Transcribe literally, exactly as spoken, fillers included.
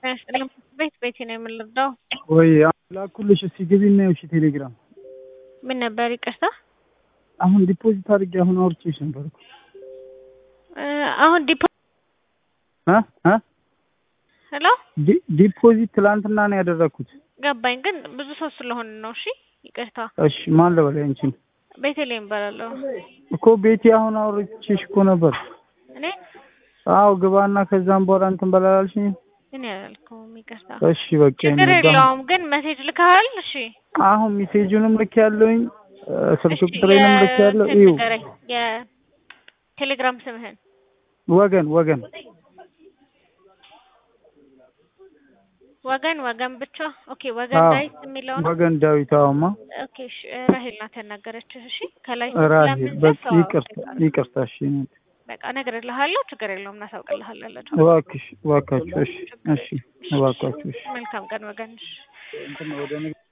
ቤት ቤት ነው የምልደው ወይ ላኩልሽ እስቲ ግቢና እሺ ቴሌግራም ምን ነበር ይቅርታ አሁን ዲፖዚት አድርጌ አሁን አውርቼሽ ነበር እኮ አሁን ዲፖዚት አ አ ሄሎ ዲፖዚት ትላንትና ነው ያደረኩት ገባኝ ግን ብዙ ሰው ስለሆነ ነው እሺ ይቅርታ እሺ ማን ለበለ አንቺ ቤተልሔም ባላለው እኮ ቤቴ አሁን አውርቼሽ እኮ ነበር እኔ አው ግባና ከዛም በኋላ እንትን በላልሽኝ እኔ ያልከውም ይቅርታ እሺ በቃ ችግር የለውም ግን ሜሴጅ ልካል እሺ አሁን ሜሴጁንም ልክ ያለውኝ ስልክ ቁጥሬንም ልክ ያለው እዩ የቴሌግራም ስምህን ወገን ወገን ወገን ወገን ብቻ ኦኬ ወገን ዳዊት የሚለው ነው ወገን ዳዊት አውማ ኦኬ እሺ ራሄል ናት ያናገረችሽ እሺ ከላይ ራሄል በቃ ይቅርታ ይቅርታ እሺ በቃ እነግርልሃለሁ ችግር የለውም እናሳውቅልሃለን እባክሽ እባካችሁ እሺ እሺ እባካችሁ እሺ መልካም ቀን ወገንሽ